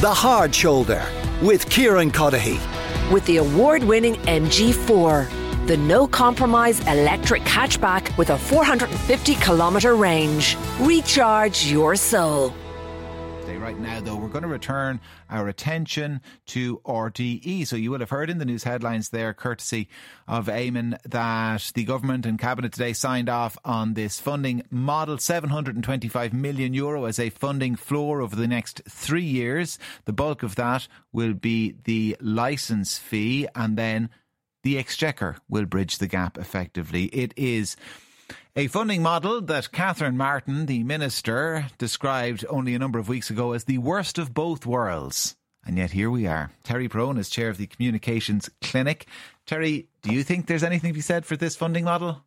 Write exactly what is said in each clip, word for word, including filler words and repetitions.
The Hard Shoulder with Kieran Cuddihy. With the award-winning M G four, the no-compromise electric hatchback with a four hundred fifty kilometre range. Recharge your soul. Right now, though, we're going to return our attention to R T E. So you will have heard in the news headlines there, courtesy of Eamon, that the government and cabinet today signed off on this funding model, seven hundred twenty-five million euro as a funding floor over the next three years. The bulk of that will be the licence fee, and then the Exchequer will bridge the gap effectively. It is a funding model that Catherine Martin, the minister, described only a number of weeks ago as the worst of both worlds. And yet here we are. Terry Perrone is chair of the Communications Clinic. Terry, do you think there's anything to be said for this funding model?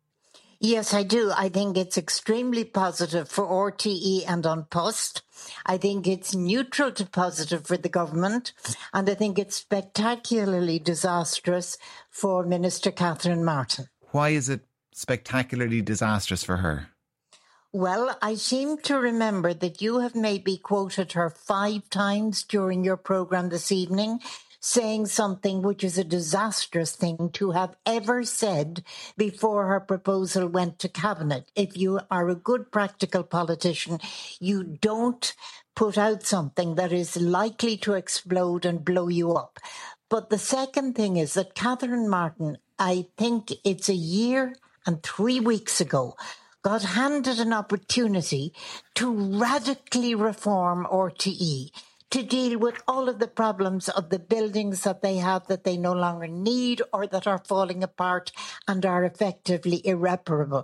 Yes, I do. I think it's extremely positive for R T E and An Post. I think it's neutral to positive for the government. And I think it's spectacularly disastrous for Minister Catherine Martin. Why is it spectacularly disastrous for her? Well, I seem to remember that you have maybe quoted her five times during your programme this evening, saying something which is a disastrous thing to have ever said before her proposal went to Cabinet. If you are a good practical politician, you don't put out something that is likely to explode and blow you up. But the second thing is that Catherine Martin, I think it's a year and three weeks ago, got handed an opportunity to radically reform R T E, to deal with all of the problems of the buildings that they have that they no longer need or that are falling apart and are effectively irreparable,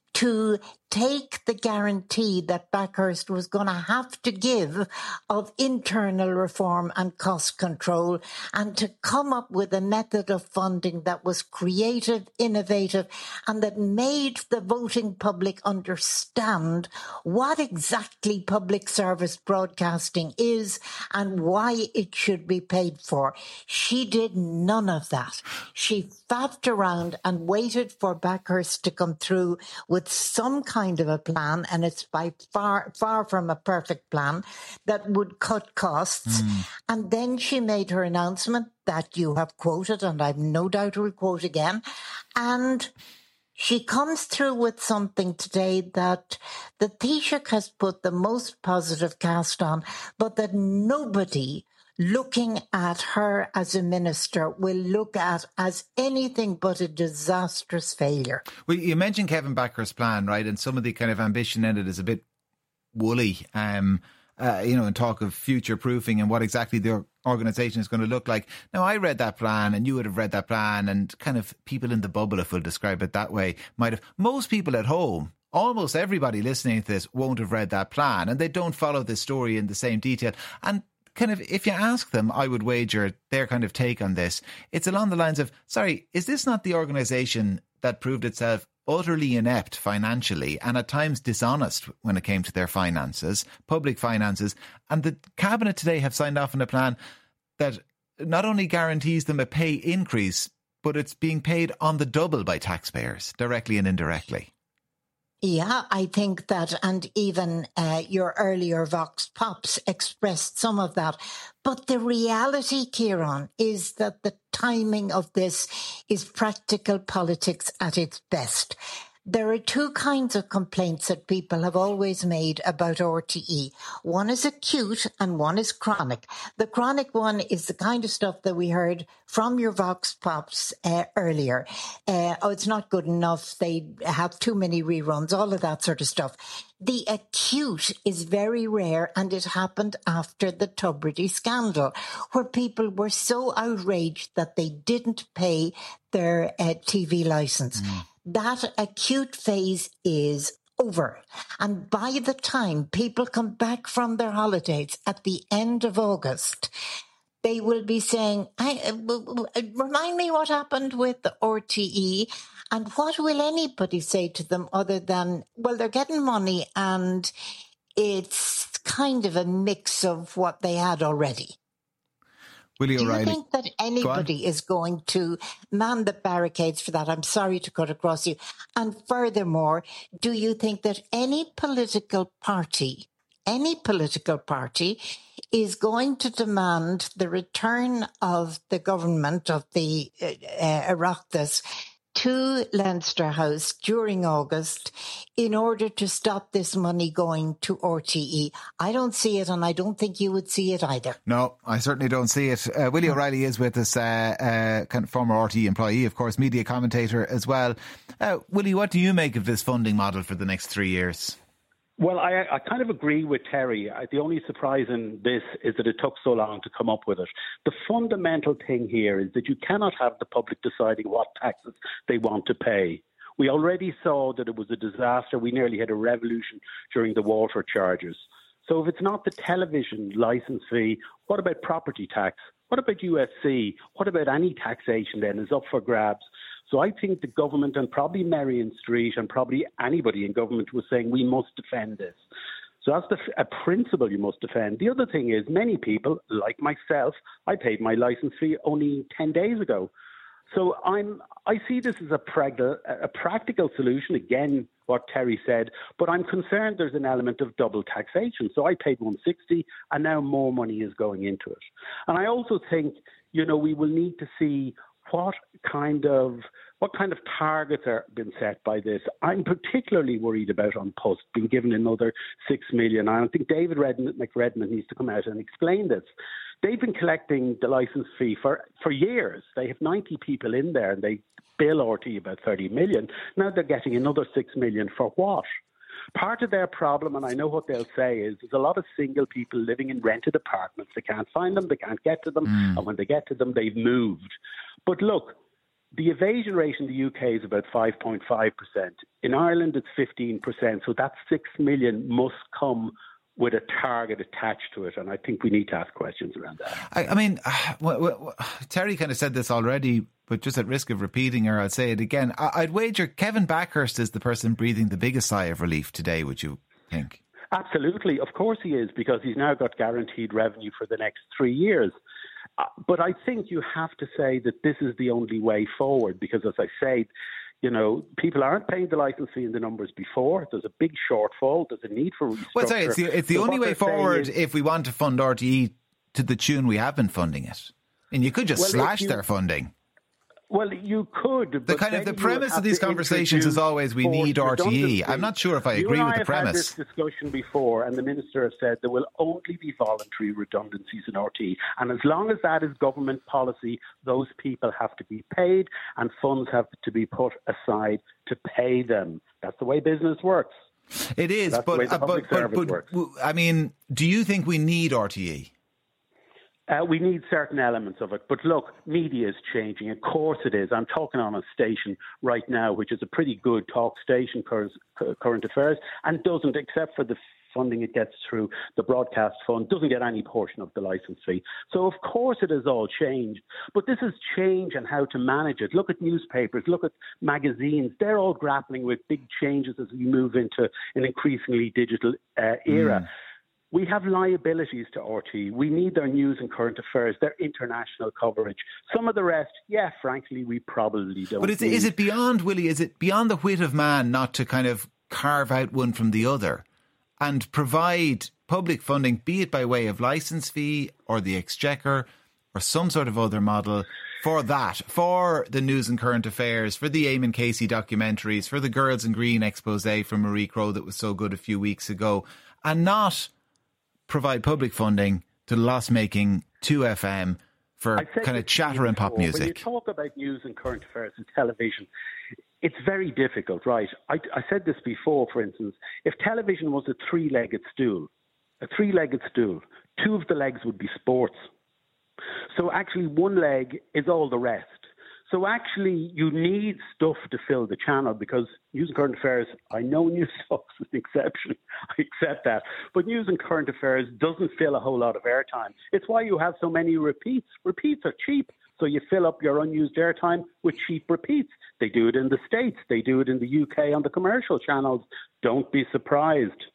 to take the guarantee that Bathurst was going to have to give of internal reform and cost control, and to come up with a method of funding that was creative, innovative, and that made the voting public understand what exactly public service broadcasting is and why it should be paid for. She did none of that. She faffed around and waited for Bathurst to come through with some kind of a plan, and it's by far, far from a perfect plan, that would cut costs. Mm. And then she made her announcement that you have quoted, and I've no doubt will quote again. And she comes through with something today that the Taoiseach has put the most positive cast on, but that nobody looking at her as a minister will look at as anything but a disastrous failure. Well, you mentioned Kevin Bakhurst's plan, right? And some of the kind of ambition in it is a bit woolly, um, uh, you know, and talk of future proofing and what exactly the organisation is going to look like. Now, I read that plan, and you would have read that plan, and kind of people in the bubble, if we'll describe it that way, might have. Most people at home, almost everybody listening to this, won't have read that plan, and they don't follow this story in the same detail. And kind of, if you ask them, I would wager their kind of take on this, it's along the lines of, sorry, is this not the organisation that proved itself utterly inept financially and at times dishonest when it came to their finances, public finances? And the Cabinet today have signed off on a plan that not only guarantees them a pay increase, but it's being paid on the double by taxpayers, directly and indirectly. Yeah, I think that, and even uh, your earlier Vox Pops expressed some of that. But the reality, Kieran, is that the timing of this is practical politics at its best. There are two kinds of complaints that people have always made about R T E. One is acute and one is chronic. The chronic one is the kind of stuff that we heard from your Vox Pops uh, earlier. Uh, oh, it's not good enough. They have too many reruns, all of that sort of stuff. The acute is very rare, and it happened after the Tubridy scandal, where people were so outraged that they didn't pay their uh, T V licence. Mm. That acute phase is over. And by the time people come back from their holidays at the end of August, they will be saying, hey, remind me what happened with the R T E. And what will anybody say to them other than, well, they're getting money and it's kind of a mix of what they had already. Willie Do O'Reilly. you think that anybody Go is going to man the barricades for that? I'm sorry to cut across you. And furthermore, do you think that any political party, any political party is going to demand the return of the government of the uh, Oireachtas to Leinster House during August in order to stop this money going to R T E. I don't see it, and I don't think you would see it either. No, I certainly don't see it. Uh, Willie O'Reilly is with us, uh, uh, kind of former R T E employee, of course, media commentator as well. Uh, Willie, what do you make of this funding model for the next three years? Well, I, I kind of agree with Terry. I, the only surprise in this is that it took so long to come up with it. The fundamental thing here is that you cannot have the public deciding what taxes they want to pay. We already saw that it was a disaster. We nearly had a revolution during the water charges. So if it's not the television licence fee, what about property tax? What about U S C? What about any taxation then is up for grabs? So I think the government and probably Merrion Street and probably anybody in government was saying we must defend this. So that's the, a principle you must defend. The other thing is many people, like myself, I paid my licence fee only ten days ago. So I'm, I see this as a, prag- a practical solution, again, what Terry said, but I'm concerned there's an element of double taxation. So I paid one hundred sixty and now more money is going into it. And I also think, you know, we will need to see what kind of what kind of targets are being set by this. I'm particularly worried about An Post being given another six million. I think David Redmond, McRedmond needs to come out and explain this. They've been collecting the licence fee for, for years. They have ninety people in there and they bill R T about thirty million. Now they're getting another six million for what? Part of their problem, and I know what they'll say, is there's a lot of single people living in rented apartments. They can't find them, they can't get to them, mm. and when they get to them, they've moved. But look, the evasion rate in the U K is about five point five percent. In Ireland, it's fifteen percent. So that six million must come with a target attached to it. And I think we need to ask questions around that. I, I mean, well, well, Terry kind of said this already, but just at risk of repeating her, I'll say it again. I, I'd wager Kevin Backhurst is the person breathing the biggest sigh of relief today, would you think? Absolutely. Of course he is, because he's now got guaranteed revenue for the next three years. Uh, but I think you have to say that this is the only way forward, because as I say, you know, people aren't paying the licence fee in the numbers before. There's a big shortfall. There's a need for restructure. Well, sorry, it's the, it's the so only way forward is, if we want to fund R T E to the tune we have been funding it. And you could just well, slash you, their funding. Well, you could. The but kind of the premise of these conversations is always we need R T E. I'm not sure if I agree with the premise. I've had this discussion before, and the Minister has said there will only be voluntary redundancies in R T E. And as long as that is government policy, those people have to be paid and funds have to be put aside to pay them. That's the way business works. It is, That's but, uh, but, but, but I mean, do you think we need R T E? Uh, we need certain elements of it. But look, media is changing. Of course it is. I'm talking on a station right now, which is a pretty good talk station, Current Affairs, and doesn't, except for the funding it gets through the broadcast fund, doesn't get any portion of the licence fee. So of course it has all changed. But this is change and how to manage it. Look at newspapers, look at magazines. They're all grappling with big changes as we move into an increasingly digital uh, era. Mm. We have liabilities to R T E. We need their news and current affairs, their international coverage. Some of the rest, yeah, frankly, we probably don't. But is it, is it beyond, Willie, is it beyond the wit of man not to kind of carve out one from the other and provide public funding, be it by way of licence fee or the Exchequer or some sort of other model for that, for the news and current affairs, for the Eamon Casey documentaries, for the Girls in Green expose from Marie Crowe that was so good a few weeks ago, and not provide public funding to loss-making two F M for kind of chatter and pop music. When you talk about news and current affairs and television, it's very difficult, right? I, I said this before, for instance. If television was a three-legged stool, a three-legged stool, two of the legs would be sports. So actually one leg is all the rest. So actually, you need stuff to fill the channel, because news and current affairs, I know news talk is an exception, I accept that, but news and current affairs doesn't fill a whole lot of airtime. It's why you have so many repeats. Repeats are cheap, so you fill up your unused airtime with cheap repeats. They do it in the States, they do it in the U K on the commercial channels. Don't be surprised.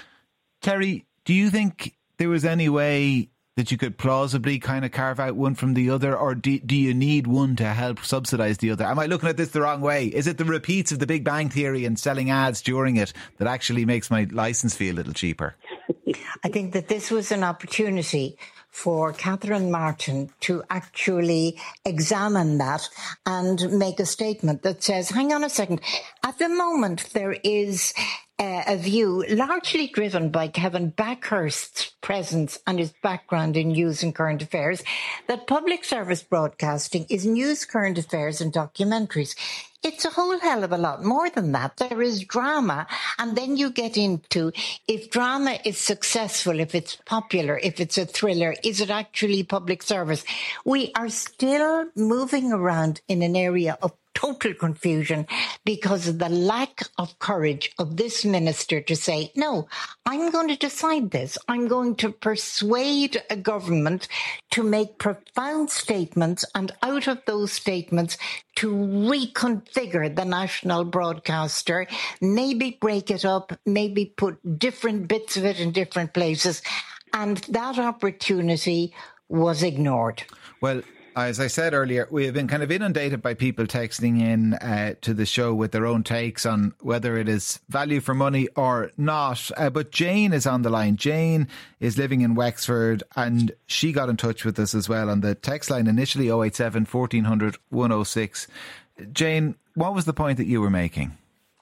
Terry, do you think there was any way that you could plausibly kind of carve out one from the other, or do, do you need one to help subsidise the other? Am I looking at this the wrong way? Is it the repeats of the Big Bang Theory and selling ads during it that actually makes my licence fee a little cheaper? I think that this was an opportunity for Catherine Martin to actually examine that and make a statement that says, hang on a second, at the moment there is uh, a view largely driven by Kevin Backhurst's presence and his background in news and current affairs, that public service broadcasting is news, current affairs and documentaries. It's a whole hell of a lot more than that. There is drama, and then you get into if drama is successful, if it's popular, if it's a thriller, is it actually public service? We are still moving around in an area of total confusion because of the lack of courage of this minister to say, no, I'm going to decide this. I'm going to persuade a government to make profound statements, and out of those statements to reconfigure the national broadcaster, maybe break it up, maybe put different bits of it in different places. And that opportunity was ignored. Well, as I said earlier, we have been kind of inundated by people texting in uh, to the show with their own takes on whether it is value for money or not. Uh, but Jane is on the line. Jane is living in Wexford, and she got in touch with us as well on the text line initially oh eight seven, fourteen hundred, one oh six. Jane, what was the point that you were making?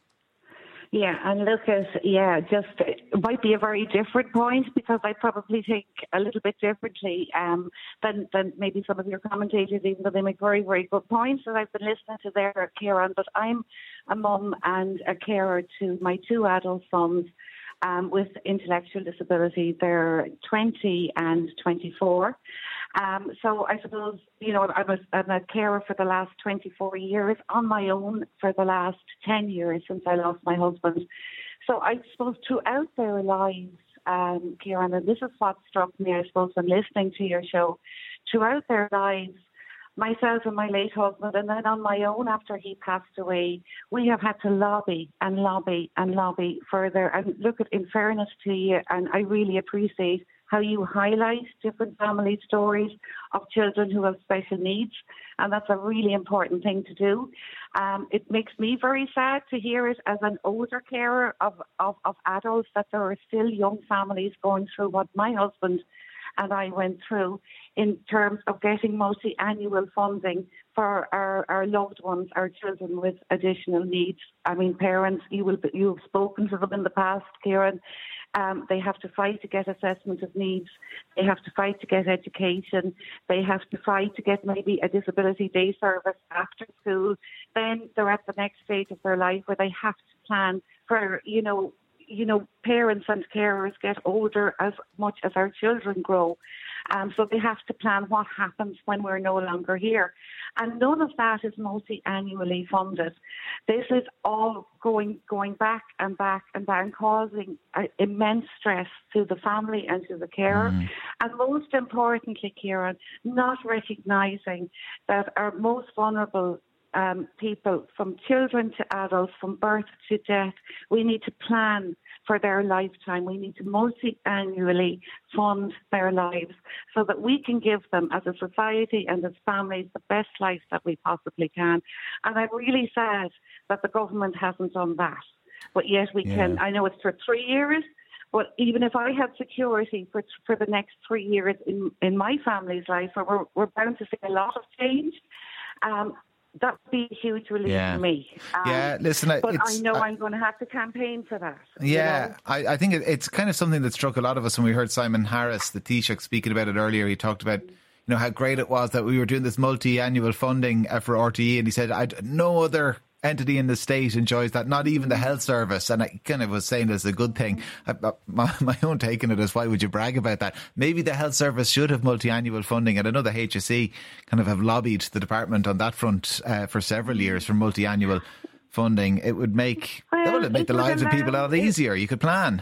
Yeah, and look at, yeah, just it might be a very different point because I probably think a little bit differently um, than, than maybe some of your commentators, even though they make very, very good points that I've been listening to there, Kieran. But I'm a mum and a carer to my two adult sons um, with intellectual disability. They're twenty and twenty-four. Um, so I suppose, you know, I'm a, I'm a carer for the last twenty-four years, on my own for the last ten years since I lost my husband. So I suppose throughout their lives, um, Kieran, and this is what struck me, I suppose, when listening to your show, throughout their lives, myself and my late husband, and then on my own after he passed away, we have had to lobby and lobby and lobby further. And look, at, in fairness to you, and I really appreciate how you highlight different family stories of children who have special needs. And that's a really important thing to do. Um, it makes me very sad to hear it as an older carer of, of, of adults that there are still young families going through what my husband and I went through in terms of getting multi-annual funding for our, our loved ones, our children with additional needs. I mean, parents, you will you have spoken to them in the past, Kieran. Um, they have to fight to get assessment of needs. They have to fight to get education. They have to fight to get maybe a disability day service after school. Then they're at the next stage of their life where they have to plan for, you know, you know, parents and carers get older as much as our children grow. Um, so they have to plan what happens when we're no longer here. And none of that is multi-annually funded. This is all going going back and back and back and causing uh, immense stress to the family and to the carer. Mm. And most importantly, Kieran, not recognising that our most vulnerable Um, people, from children to adults, from birth to death, we need to plan for their lifetime. We need to multi-annually fund their lives so that we can give them, as a society and as families, the best life that we possibly can. And I'm really sad that the government hasn't done that. But yet we yeah. can, I know it's for three years, but even if I had security for for the next three years in, in my family's life, where we're, we're bound to see a lot of change, um, that would be a huge relief yeah. for me. Um, yeah, listen, but I know I, I'm going to have to campaign for that. Yeah, you know? I, I think it, it's kind of something that struck a lot of us when we heard Simon Harris, the Taoiseach, speaking about it earlier. He talked about, you know, how great it was that we were doing this multi-annual funding uh, for R T E, and he said, I'd, no other entity in the state enjoys that, not even the health service. And I kind of was saying it's a good thing. I, my, my own take on it is, why would you brag about that? Maybe the health service should have multi-annual funding, and I know the H S E kind of have lobbied the department on that front uh, for several years for multi-annual funding. It would make, well, well, it'd make the lives of people a lot easier. You could plan.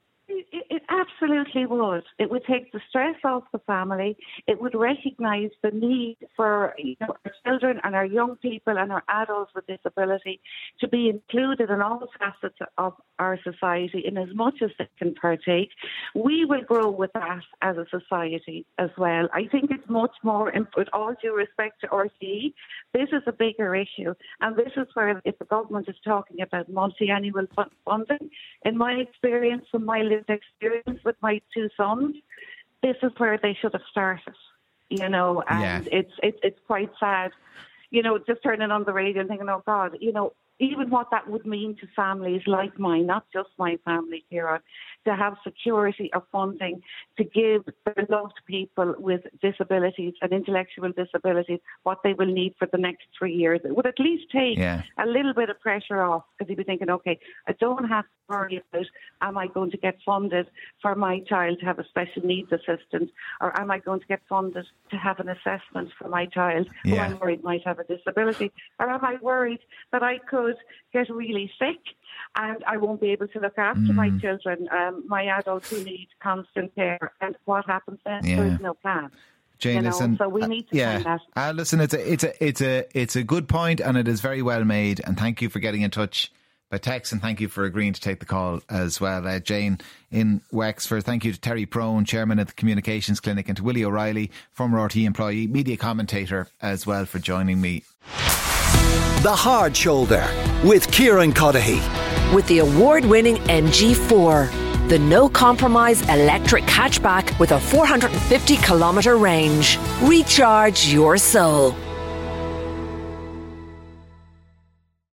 It, it absolutely would. It would take the stress off the family. It would recognise the need for, you know, our children and our young people and our adults with disability to be included in all facets of our society in as much as they can partake. We will grow with that as a society as well. I think it's much more, with all due respect to R T E, this is a bigger issue. And this is where, if the government is talking about multi-annual funding, in my experience, from my lived experience with my two sons, this is where they should have started, you know, and yeah. it's, it's, it's quite sad, you know, just turning on the radio and thinking, oh God, you know, even what that would mean to families like mine, not just my family, Ciarán, to have security of funding, to give their loved people with disabilities and intellectual disabilities what they will need for the next three years. It would at least take yeah. a little bit of pressure off, because you'd be thinking, okay, I don't have to worry about, am I going to get funded for my child to have a special needs assistant, or am I going to get funded to have an assessment for my child who yeah. I'm worried might have a disability, or am I worried that I could get really sick and I won't be able to look after mm. my children, um, my adults who need constant care, and what happens then? Yeah. There's no plan. Jane, you know, listen, so we need to uh, yeah. find that. Uh, listen, it's a, it's a, it's a, it's a good point, and it is very well made. And thank you for getting in touch by text, and thank you for agreeing to take the call as well, uh, Jane in Wexford. Thank you to Terry Prone, chairman of the Communications Clinic, and to Willie O'Reilly, former R T E employee, media commentator as well, for joining me. The Hard Shoulder with Ciarán Cuddihy. With the award-winning M G four, the no-compromise electric hatchback with a four hundred fifty kilometre range. Recharge your soul.